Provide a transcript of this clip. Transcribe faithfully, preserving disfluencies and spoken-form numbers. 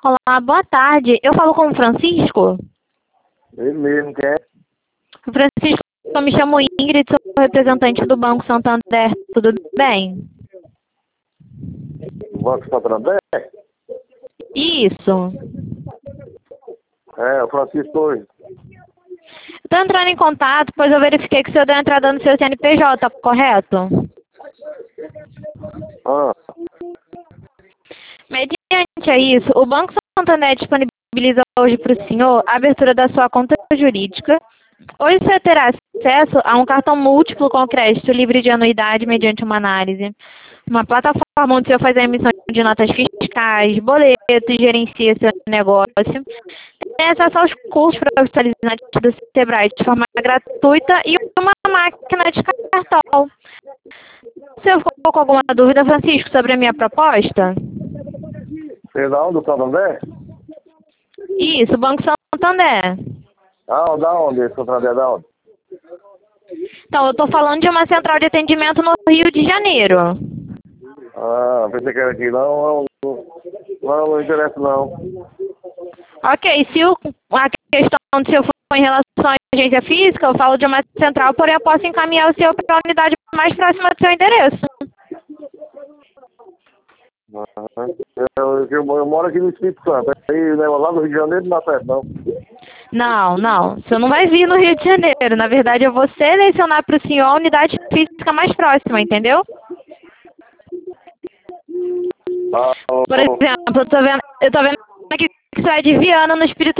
Olá, boa tarde. Eu falo com o Francisco? Ele mesmo, quer? Francisco, eu me chamo Ingrid, sou representante do Banco Santander. Tudo bem? O Banco Santander? Isso. É, o Francisco hoje. Estou entrando em contato, pois eu verifiquei que o senhor deu entrada no seu C N P J, correto? Ah, Mediante a isso, o Banco Santander disponibiliza hoje para o senhor a abertura da sua conta jurídica. Hoje você terá acesso a um cartão múltiplo com crédito livre de anuidade mediante uma análise. Uma plataforma onde o senhor faz a emissão de notas fiscais, boletos, gerencia seu negócio. Tem acesso aos cursos profissionalizantes do Sebrae de forma gratuita e uma máquina de cartão. O senhor ficou com alguma dúvida, Francisco, sobre a minha proposta? perdão, do Santander? Isso, Banco Santander. Ah, da onde? Esse Santander da onde? Então, eu estou falando de uma central de atendimento no Rio de Janeiro. Ah, pensei que era aqui. Não, não, não, não interessa não. Ok, se o, a questão do seu for em relação à agência física, eu falo de uma central, porém eu posso encaminhar o seu para a unidade mais próxima do seu endereço. Ah, eu, eu, eu moro aqui no Espírito Santo. Aí, né, lá no Rio de Janeiro não dá certo, não. Não, não. O senhor não vai vir no Rio de Janeiro. Na verdade, eu vou selecionar para o senhor a unidade física mais próxima, entendeu? Ah, Por exemplo, eu tô vendo, eu tô vendo aqui que você é de Viana, no Espírito